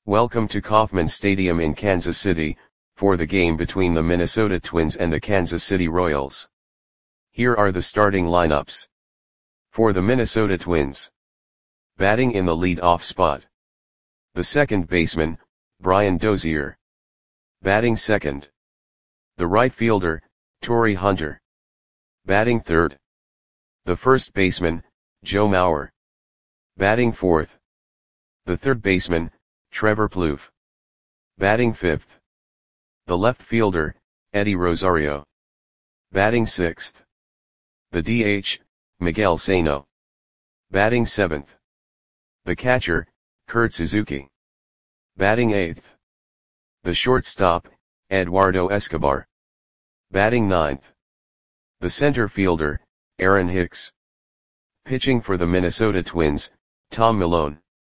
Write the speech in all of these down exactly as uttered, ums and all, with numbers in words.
Welcome to Kauffman Stadium in Kansas City, for the game between the Minnesota Twins and the Kansas City Royals. Here are the starting lineups. For the Minnesota Twins. Batting in the lead-off spot. The second baseman, Brian Dozier. Batting second. The right fielder, Torii Hunter. Batting third. The first baseman, Joe Mauer. Batting fourth. The third baseman, Trevor Plouffe. Batting fifth. The left fielder, Eddie Rosario. Batting sixth. The D H, Miguel Sano. Batting seventh. The catcher, Kurt Suzuki. Batting eighth. The shortstop, Eduardo Escobar. Batting ninth. The center fielder, Aaron Hicks. Pitching for the Minnesota Twins, Tom Milone.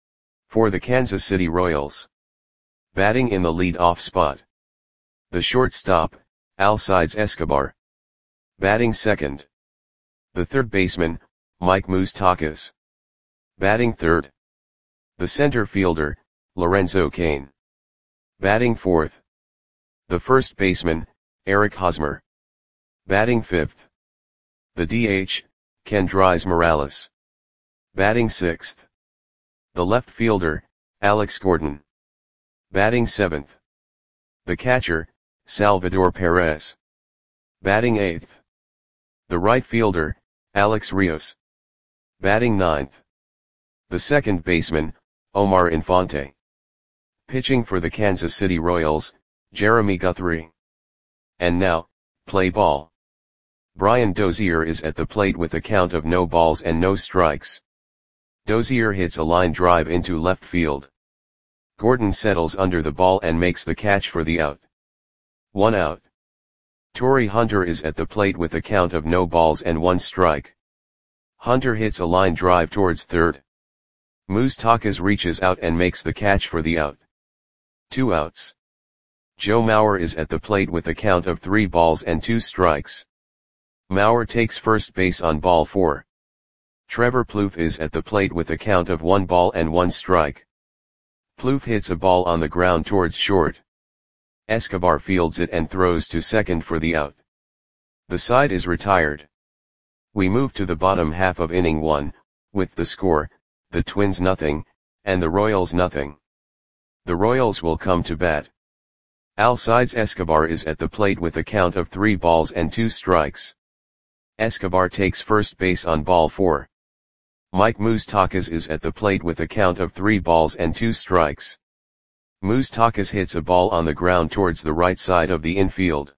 For the Kansas City Royals. Batting in the lead-off spot. The shortstop, Alcides Escobar. Batting second. The third baseman, Mike Moustakas. Batting third. The center fielder, Lorenzo Cain. Batting fourth. The first baseman, Eric Hosmer. Batting fifth. The D H, Kendrys Morales. Batting sixth. The left fielder, Alex Gordon. Batting seventh. The catcher, Salvador Perez. Batting eighth. The right fielder, Alex Rios. Batting ninth. The second baseman, Omar Infante. Pitching for the Kansas City Royals, Jeremy Guthrie. And now, play ball. Brian Dozier is at the plate with a count of no balls and no strikes. Dozier hits a line drive into left field. Gordon settles under the ball and makes the catch for the out. One out. Torii Hunter is at the plate with a count of no balls and one strike. Hunter hits a line drive towards third. Moustakas reaches out and makes the catch for the out. Two outs. Joe Mauer is at the plate with a count of three balls and two strikes. Mauer takes first base on ball four. Trevor Plouffe is at the plate with a count of one ball and one strike. Plouffe hits a ball on the ground towards short. Escobar fields it and throws to second for the out. The side is retired. We move to the bottom half of inning one, with the score, the Twins nothing, and the Royals nothing. The Royals will come to bat. Alcides Escobar is at the plate with a count of three balls and two strikes. Escobar takes first base on ball four. Mike Moustakas is at the plate with a count of three balls and two strikes. Moustakas hits a ball on the ground towards the right side of the infield.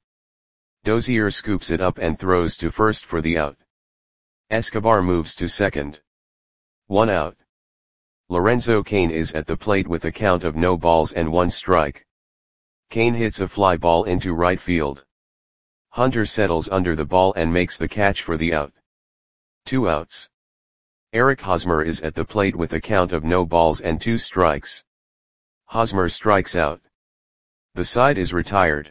Dozier scoops it up and throws to first for the out. Escobar moves to second. One out. Lorenzo Cain is at the plate with a count of no balls and one strike. Cain hits a fly ball into right field. Hunter settles under the ball and makes the catch for the out. Two outs. Eric Hosmer is at the plate with a count of no balls and two strikes. Hosmer strikes out. The side is retired.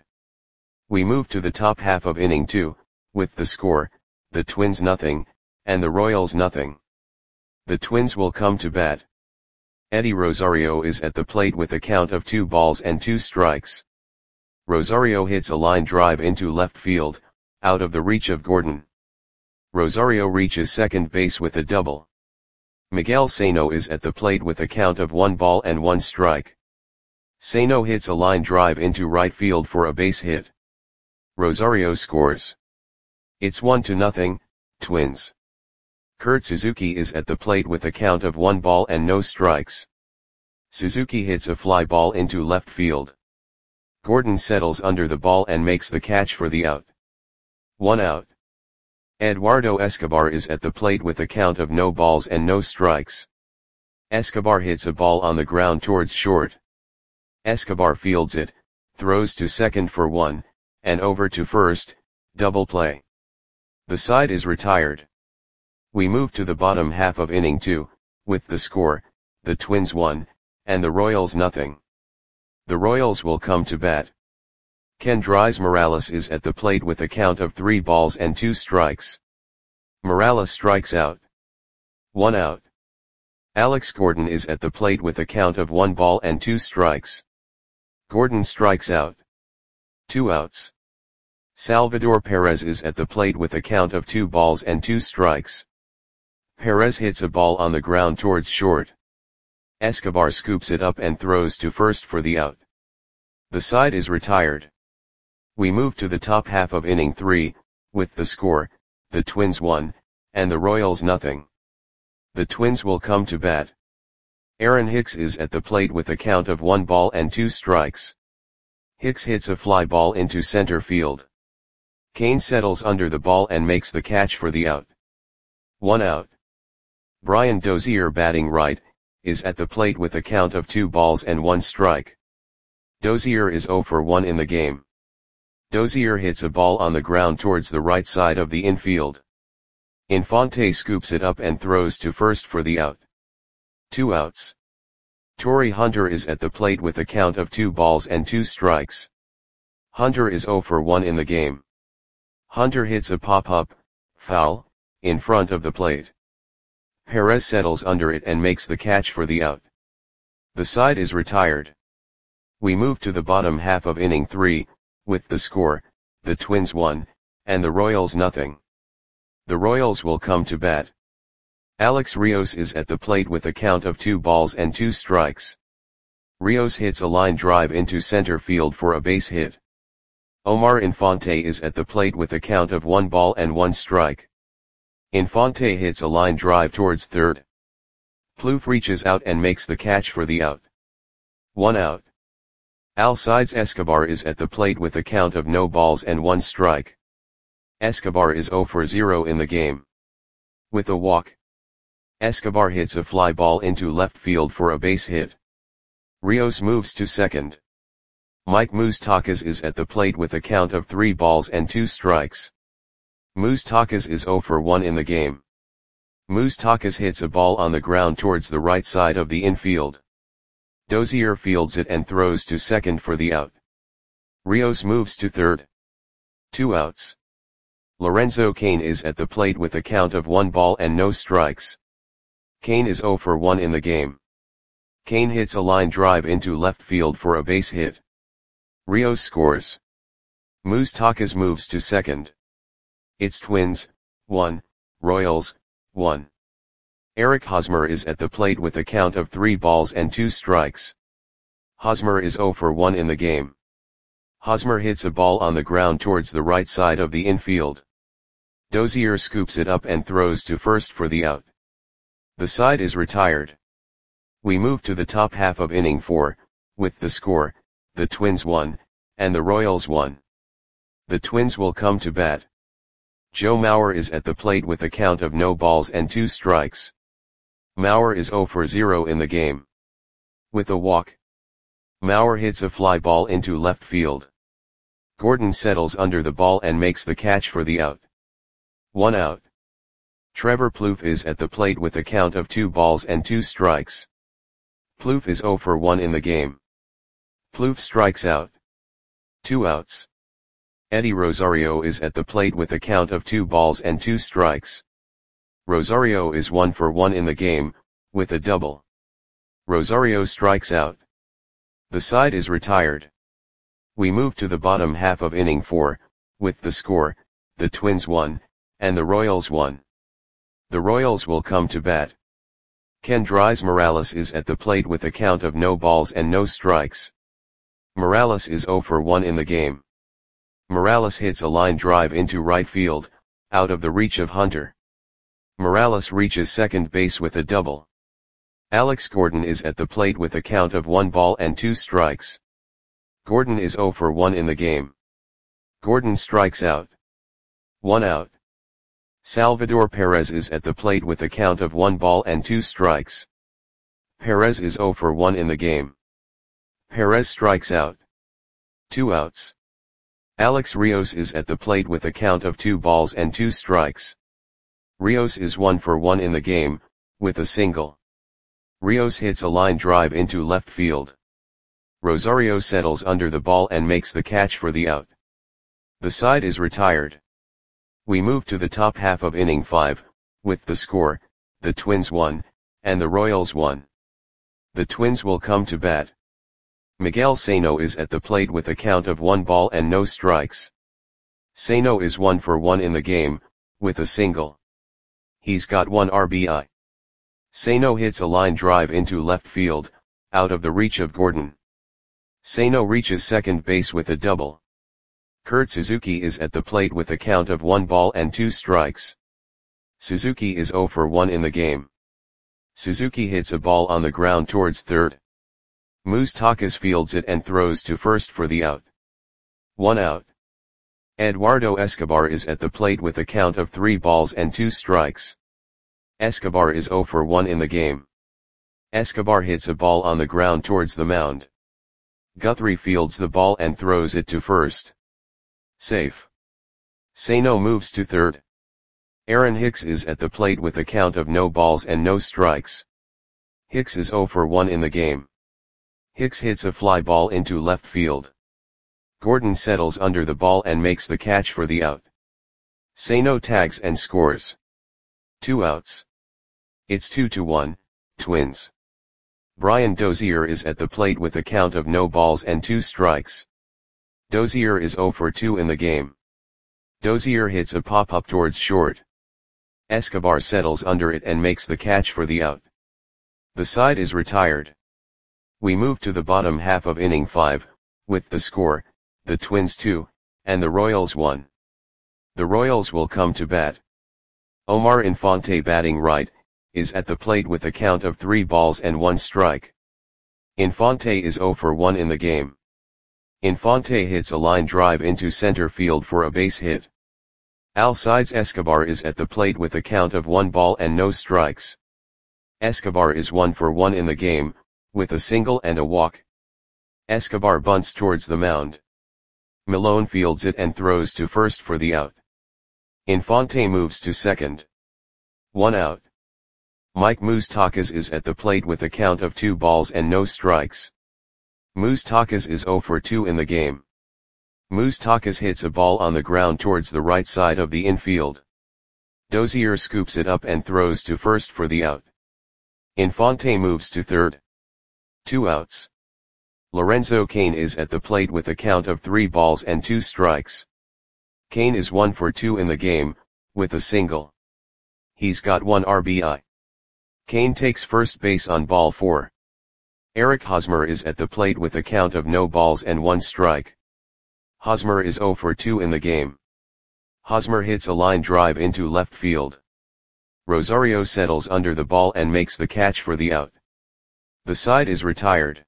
We move to the top half of inning two, with the score, the Twins nothing, and the Royals nothing. The Twins will come to bat. Eddie Rosario is at the plate with a count of two balls and two strikes. Rosario hits a line drive into left field, out of the reach of Gordon. Rosario reaches second base with a double. Miguel Sano is at the plate with a count of one ball and one strike. Sano hits a line drive into right field for a base hit. Rosario scores. It's one to nothing, Twins. Kurt Suzuki is at the plate with a count of one ball and no strikes. Suzuki hits a fly ball into left field. Gordon settles under the ball and makes the catch for the out. One out. Eduardo Escobar is at the plate with a count of no balls and no strikes. Escobar hits a ball on the ground towards short. Escobar fields it, throws to second for one, and over to first, double play. The side is retired. We move to the bottom half of inning two, with the score, the Twins one, and the Royals nothing. The Royals will come to bat. Kendrys Morales is at the plate with a count of three balls and two strikes. Morales strikes out. One out. Alex Gordon is at the plate with a count of one ball and two strikes. Gordon strikes out. Two outs. Salvador Perez is at the plate with a count of two balls and two strikes. Perez hits a ball on the ground towards short. Escobar scoops it up and throws to first for the out. The side is retired. We move to the top half of inning three, with the score, the Twins one, and the Royals nothing. The Twins will come to bat. Aaron Hicks is at the plate with a count of one ball and two strikes. Hicks hits a fly ball into center field. Kane settles under the ball and makes the catch for the out. One out. Brian Dozier, batting right, is at the plate with a count of two balls and one strike. Dozier is oh for one in the game. Dozier hits a ball on the ground towards the right side of the infield. Infante scoops it up and throws to first for the out. Two outs. Torrey Hunter is at the plate with a count of two balls and two strikes. Hunter is oh for one in the game. Hunter hits a pop-up, foul, in front of the plate. Perez settles under it and makes the catch for the out. The side is retired. We move to the bottom half of inning three, with the score, the Twins one, and the Royals nothing. The Royals will come to bat. Alex Rios is at the plate with a count of two balls and two strikes. Rios hits a line drive into center field for a base hit. Omar Infante is at the plate with a count of one ball and one strike. Infante hits a line drive towards third. Plouffe reaches out and makes the catch for the out. One out. Alcides Escobar is at the plate with a count of no balls and one strike. Escobar is oh for zero in the game. With a walk, Escobar hits a fly ball into left field for a base hit. Rios moves to second. Mike Moustakas is at the plate with a count of three balls and two strikes. Moustakas is oh for one in the game. Moustakas hits a ball on the ground towards the right side of the infield. Dozier fields it and throws to second for the out. Rios moves to third. Two outs. Lorenzo Cain is at the plate with a count of one ball and no strikes. Cain is oh for one in the game. Cain hits a line drive into left field for a base hit. Rios scores. Moustakas moves to second. It's Twins, one, Royals, one. Eric Hosmer is at the plate with a count of three balls and two strikes. Hosmer is oh for one in the game. Hosmer hits a ball on the ground towards the right side of the infield. Dozier scoops it up and throws to first for the out. The side is retired. We move to the top half of inning four, with the score, the Twins one, and the Royals one. The Twins will come to bat. Joe Mauer is at the plate with a count of no balls and two strikes. Mauer is oh for zero in the game. With a walk, Mauer hits a fly ball into left field. Gordon settles under the ball and makes the catch for the out. One out. Trevor Plouffe is at the plate with a count of two balls and two strikes. Plouffe is oh for one in the game. Plouffe strikes out. Two outs. Eddie Rosario is at the plate with a count of two balls and two strikes. Rosario is one for one in the game, with a double. Rosario strikes out. The side is retired. We move to the bottom half of inning four, with the score, the Twins one, and the Royals one. The Royals will come to bat. Kendrys Morales is at the plate with a count of no balls and no strikes. Morales is oh for one in the game. Morales hits a line drive into right field, out of the reach of Hunter. Morales reaches second base with a double. Alex Gordon is at the plate with a count of one ball and two strikes. Gordon is oh for one in the game. Gordon strikes out. One out. Salvador Perez is at the plate with a count of one ball and two strikes. Perez is oh for one in the game. Perez strikes out. Two outs. Alex Rios is at the plate with a count of two balls and two strikes. Rios is one for one in the game, with a single. Rios hits a line drive into left field. Rosario settles under the ball and makes the catch for the out. The side is retired. We move to the top half of inning five, with the score, the Twins one, and the Royals one. The Twins will come to bat. Miguel Sano is at the plate with a count of one ball and no strikes. Sano is one for one in the game, with a single. He's got one R B I. Sano hits a line drive into left field, out of the reach of Gordon. Sano reaches second base with a double. Kurt Suzuki is at the plate with a count of one ball and two strikes. Suzuki is zero for one in the game. Suzuki hits a ball on the ground towards third. Moustakas fields it and throws to first for the out. One out. Eduardo Escobar is at the plate with a count of three balls and two strikes. Escobar is zero for one in the game. Escobar hits a ball on the ground towards the mound. Guthrie fields the ball and throws it to first. Safe. Sano moves to third. Aaron Hicks is at the plate with a count of no balls and no strikes. Hicks is zero for one in the game. Hicks hits a fly ball into left field. Gordon settles under the ball and makes the catch for the out. Sano tags and scores. Two outs. It's two to one, Twins. Brian Dozier is at the plate with a count of no balls and two strikes. Dozier is zero for two in the game. Dozier hits a pop-up towards short. Escobar settles under it and makes the catch for the out. The side is retired. We move to the bottom half of inning five, with the score, the Twins two, and the Royals one. The Royals will come to bat. Omar Infante, batting right, is at the plate with a count of three balls and one strike. Infante is zero for one in the game. Infante hits a line drive into center field for a base hit. Alcides Escobar is at the plate with a count of one ball and no strikes. Escobar is one for one in the game, with a single and a walk. Escobar bunts towards the mound. Malone fields it and throws to first for the out. Infante moves to second. One out. Mike Moustakas is at the plate with a count of two balls and no strikes. Moustakas is zero for two in the game. Moustakas hits a ball on the ground towards the right side of the infield. Dozier scoops it up and throws to first for the out. Infante moves to third. Two outs. Lorenzo Cain is at the plate with a count of three balls and two strikes. Cain is one for two in the game, with a single. He's got one R B I. Cain takes first base on ball four. Eric Hosmer is at the plate with a count of no balls and one strike. Hosmer is zero for two in the game. Hosmer hits a line drive into left field. Rosario settles under the ball and makes the catch for the out. The side is retired.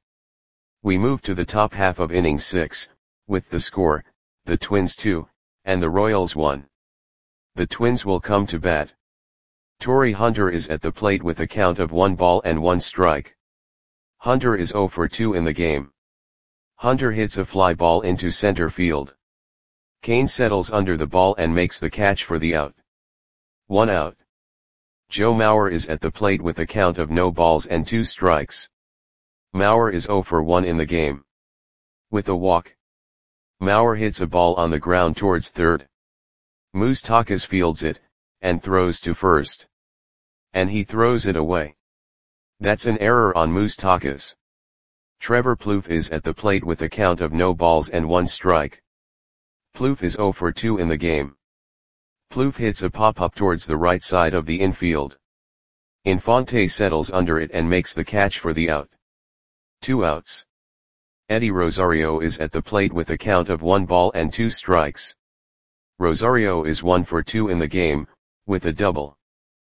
We move to the top half of inning six, with the score, the Twins two, and the Royals one. The Twins will come to bat. Torrey Hunter is at the plate with a count of one ball and one strike. Hunter is zero for two in the game. Hunter hits a fly ball into center field. Cain settles under the ball and makes the catch for the out. One out. Joe Mauer is at the plate with a count of no balls and two strikes. Mauer is zero for one in the game. With a walk. Mauer hits a ball on the ground towards third. Moustakas fields it, and throws to first. And he throws it away. That's an error on Moustakas. Trevor Plouffe is at the plate with a count of no balls and one strike. Plouffe is zero for two in the game. Plouffe hits a pop-up towards the right side of the infield. Infante settles under it and makes the catch for the out. Two outs. Eddie Rosario is at the plate with a count of one ball and two strikes. Rosario is one for two in the game, with a double.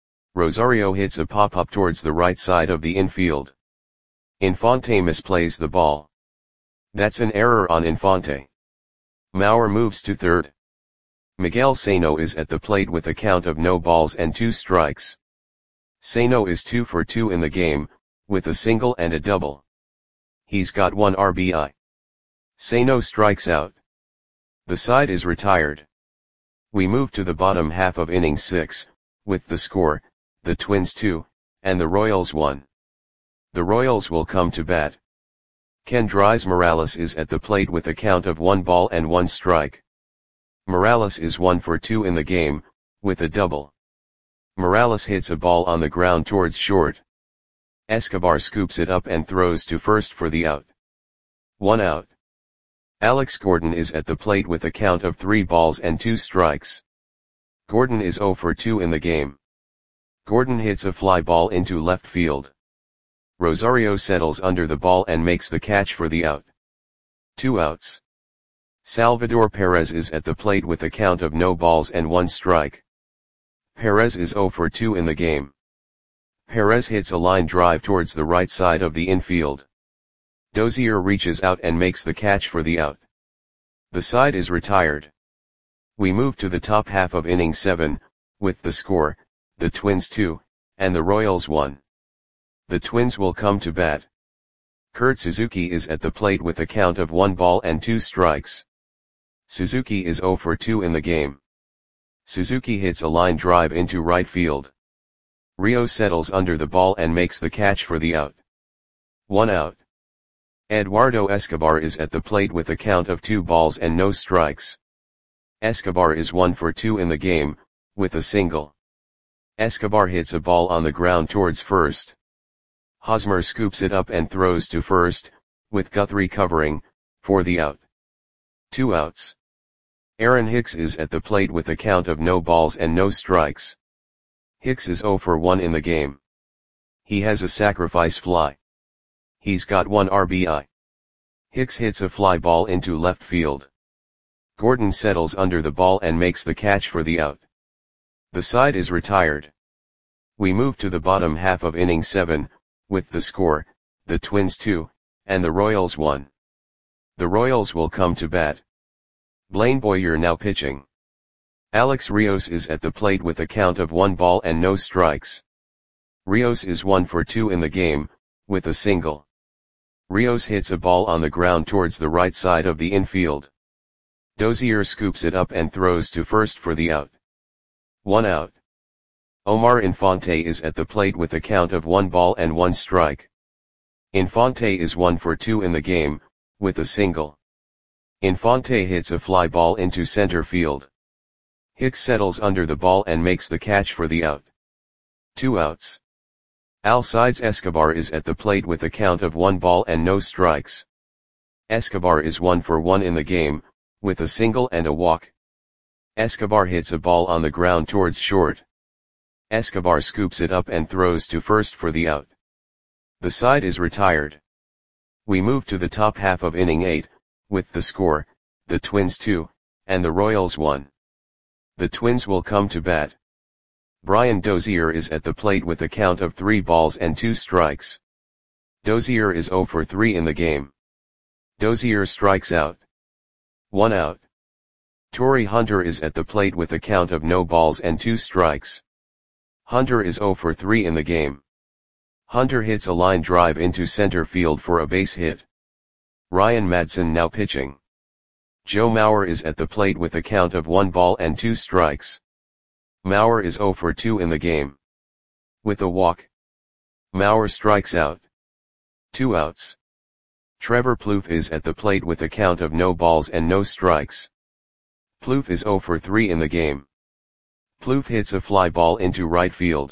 Rosario hits a pop-up towards the right side of the infield. Infante misplays the ball. That's an error on Infante. Mauer moves to third. Miguel Sano is at the plate with a count of no balls and two strikes. Sano is two for two in the game, with a single and a double. He's got one R B I. Sano strikes out. The side is retired. We move to the bottom half of inning six, with the score, the Twins two, and the Royals one. The Royals will come to bat. Kendrys Morales is at the plate with a count of one ball and one strike. Morales is one for two in the game, with a double. Morales hits a ball on the ground towards short. Escobar scoops it up and throws to first for the out. One out. Alex Gordon is at the plate with a count of three balls and two strikes. Gordon is zero for two in the game. Gordon hits a fly ball into left field. Rosario settles under the ball and makes the catch for the out. Two outs. Salvador Perez is at the plate with a count of no balls and one strike. Perez is zero for two in the game. Perez hits a line drive towards the right side of the infield. Dozier reaches out and makes the catch for the out. The side is retired. We move to the top half of inning seven, with the score, the Twins two, and the Royals one. The Twins will come to bat. Kurt Suzuki is at the plate with a count of one ball and two strikes. Suzuki is zero for two in the game. Suzuki hits a line drive into right field. Rios settles under the ball and makes the catch for the out. One out. Eduardo Escobar is at the plate with a count of two balls and no strikes. Escobar is one for two in the game, with a single. Escobar hits a ball on the ground towards first. Hosmer scoops it up and throws to first, with Guthrie covering, for the out. Two outs. Aaron Hicks is at the plate with a count of no balls and no strikes. Hicks is zero for one in the game. He has a sacrifice fly. He's got one R B I. Hicks hits a fly ball into left field. Gordon settles under the ball and makes the catch for the out. The side is retired. We move to the bottom half of inning seven, with the score, the Twins two, and the Royals one. The Royals will come to bat. Blaine Boyer now pitching. Alex Rios is at the plate with a count of one ball and no strikes. Rios is one for two in the game, with a single. Rios hits a ball on the ground towards the right side of the infield. Dozier scoops it up and throws to first for the out. One out. Omar Infante is at the plate with a count of one ball and one strike. Infante is one for two in the game, with a single. Infante hits a fly ball into center field. Hicks settles under the ball and makes the catch for the out. Two outs. Alcides Escobar is at the plate with a count of one ball and no strikes. Escobar is one for one in the game, with a single and a walk. Escobar hits a ball on the ground towards short. Escobar scoops it up and throws to first for the out. The side is retired. We move to the top half of inning eight, with the score, the Twins two, and the Royals one. The Twins will come to bat. Brian Dozier is at the plate with a count of three balls and two strikes. Dozier is zero for three in the game. Dozier strikes out. One out. Torrey Hunter is at the plate with a count of no balls and two strikes. Hunter is zero for three in the game. Hunter hits a line drive into center field for a base hit. Ryan Madson now pitching. Joe Mauer is at the plate with a count of one ball and two strikes. Mauer is zero for two in the game. With a walk. Mauer strikes out. Two outs. Trevor Plouffe is at the plate with a count of no balls and no strikes. Plouffe is zero for three in the game. Plouffe hits a fly ball into right field.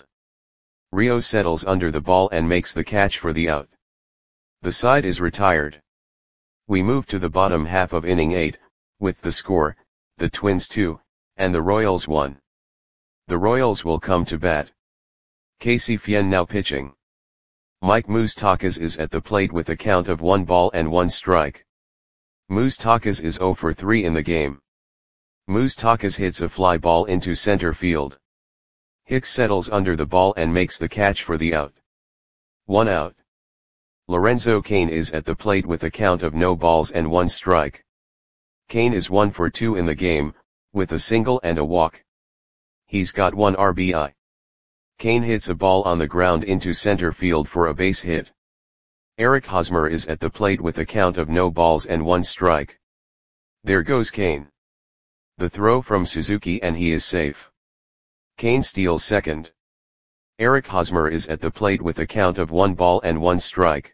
Rios settles under the ball and makes the catch for the out. The side is retired. We move to the bottom half of inning eight, with the score, the Twins two, and the Royals one. The Royals will come to bat. Casey Fien now pitching. Mike Moustakas is at the plate with a count of one ball and one strike. Moustakas is zero for three in the game. Moustakas hits a fly ball into center field. Hicks settles under the ball and makes the catch for the out. One out. Lorenzo Cain is at the plate with a count of no balls and one strike. Cain is one for two in the game, with a single and a walk. He's got one R B I. Cain hits a ball on the ground into center field for a base hit. Eric Hosmer is at the plate with a count of no balls and one strike. There goes Cain. The throw from Suzuki and he is safe. Cain steals second. Eric Hosmer is at the plate with a count of one ball and one strike.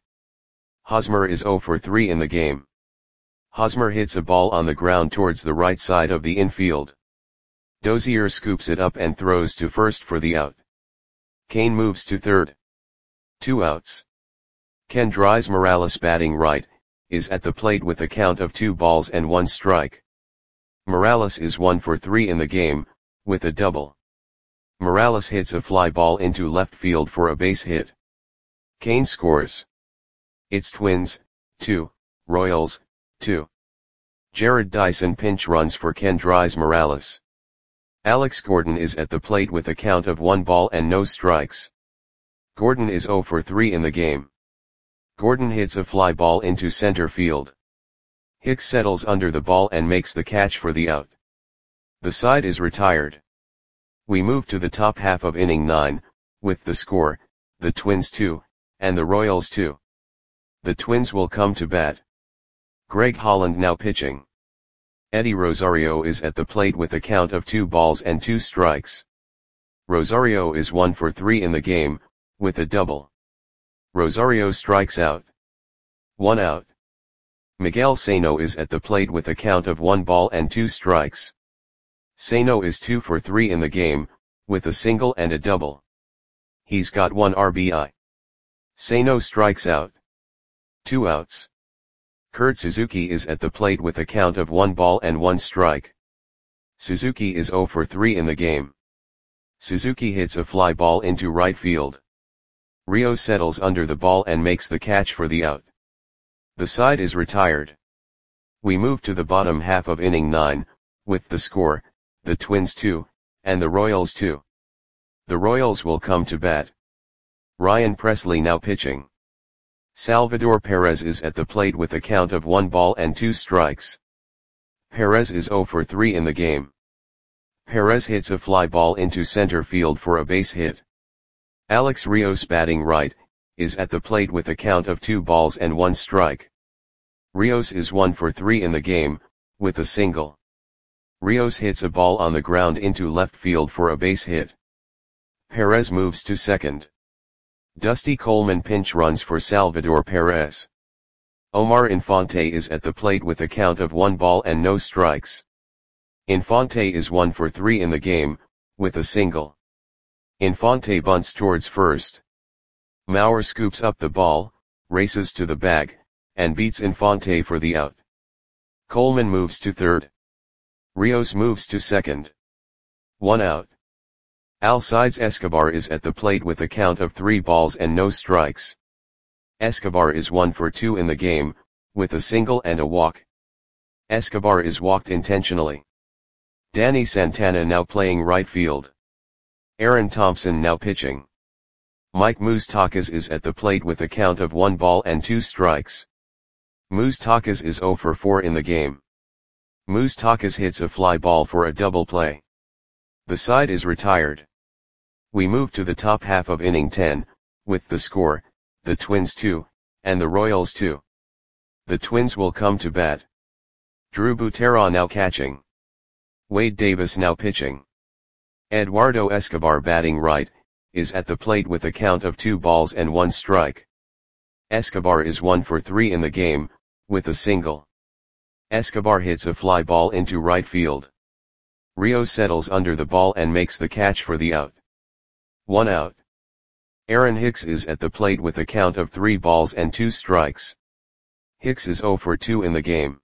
Hosmer is zero for three in the game. Hosmer hits a ball on the ground towards the right side of the infield. Dozier scoops it up and throws to first for the out. Cain moves to third. Two outs. Kendrys Morales batting right, is at the plate with a count of two balls and one strike. Morales is one for three in the game, with a double. Morales hits a fly ball into left field for a base hit. Cain scores. It's Twins, two, Royals, two. Jared Dyson pinch runs for Kendrys Morales. Alex Gordon is at the plate with a count of one ball and no strikes. Gordon is zero for three in the game. Gordon hits a fly ball into center field. Hicks settles under the ball and makes the catch for the out. The side is retired. We move to the top half of inning nine, with the score, the Twins two, and the Royals two. The Twins will come to bat. Greg Holland now pitching. Eddie Rosario is at the plate with a count of two balls and two strikes. Rosario is one for three in the game, with a double. Rosario strikes out. One out. Miguel Sano is at the plate with a count of one ball and two strikes. Sano is two for three in the game, with a single and a double. He's got one R B I. Sano strikes out. Two outs. Kurt Suzuki is at the plate with a count of one ball and one strike. Suzuki is zero for three in the game. Suzuki hits a fly ball into right field. Rios settles under the ball and makes the catch for the out. The side is retired. We move to the bottom half of inning nine, with the score, the Twins two, and the Royals two. The Royals will come to bat. Ryan Presley now pitching. Salvador Perez is at the plate with a count of one ball and two strikes. Perez is zero for three in the game. Perez hits a fly ball into center field for a base hit. Alex Rios batting right, is at the plate with a count of two balls and one strike. Rios is one for three in the game, with a single. Rios hits a ball on the ground into left field for a base hit. Perez moves to second. Dusty Coleman pinch runs for Salvador Perez. Omar Infante is at the plate with a count of one ball and no strikes. Infante is one for three in the game, with a single. Infante bunts towards first. Mauer scoops up the ball, races to the bag, and beats Infante for the out. Coleman moves to third. Rios moves to second. One out. Alcides Escobar is at the plate with a count of three balls and no strikes. Escobar is one for two in the game, with a single and a walk. Escobar is walked intentionally. Danny Santana now playing right field. Aaron Thompson now pitching. Mike Moustakas is at the plate with a count of one ball and two strikes. Moustakas is zero for four in the game. Moustakas hits a fly ball for a double play. The side is retired. We move to the top half of inning ten, with the score, the Twins two, and the Royals two. The Twins will come to bat. Drew Butera now catching. Wade Davis now pitching. Eduardo Escobar batting right, is at the plate with a count of two balls and one strike. Escobar is one for three in the game, with a single. Escobar hits a fly ball into right field. Rios settles under the ball and makes the catch for the out. One out. Aaron Hicks is at the plate with a count of three balls and two strikes. Hicks is zero for two in the game.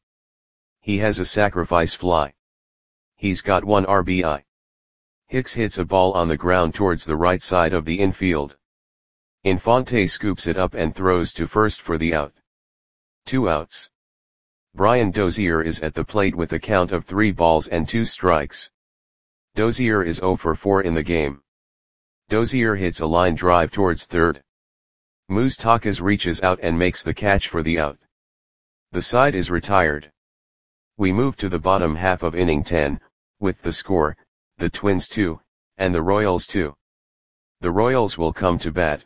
He has a sacrifice fly. He's got one R B I. Hicks hits a ball on the ground towards the right side of the infield. Infante scoops it up and throws to first for the out. Two outs. Brian Dozier is at the plate with a count of three balls and two strikes. Dozier is zero for four in the game. Dozier hits a line drive towards third. Moustakas reaches out and makes the catch for the out. The side is retired. We move to the bottom half of inning ten, with the score, the Twins two, and the Royals two. The Royals will come to bat.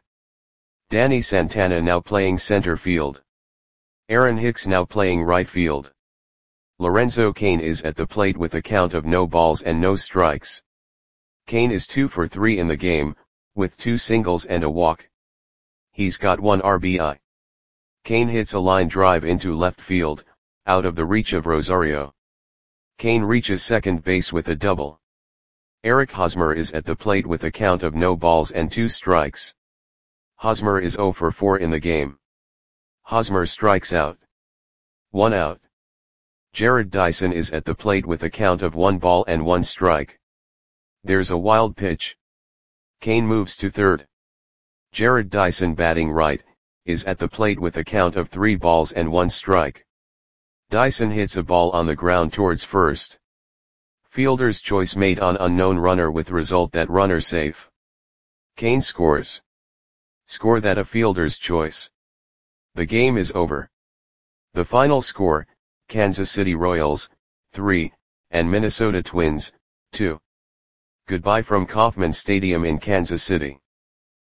Danny Santana now playing center field. Aaron Hicks now playing right field. Lorenzo Cain is at the plate with a count of no balls and no strikes. Cain is two for three in the game, with two singles and a walk. He's got one R B I. Cain hits a line drive into left field, out of the reach of Rosario. Cain reaches second base with a double. Eric Hosmer is at the plate with a count of no balls and two strikes. Hosmer is zero for four in the game. Hosmer strikes out. One out. Jarrod Dyson is at the plate with a count of one ball and one strike. There's a wild pitch. Cain moves to third. Jarrod Dyson, batting right, is at the plate with a count of three balls and one strike. Dyson hits a ball on the ground towards first. Fielder's choice made on unknown runner with result that runner safe. Cain scores. Score that a fielder's choice. The game is over. The final score, Kansas City Royals, three, and Minnesota Twins, two. Goodbye from Kauffman Stadium in Kansas City.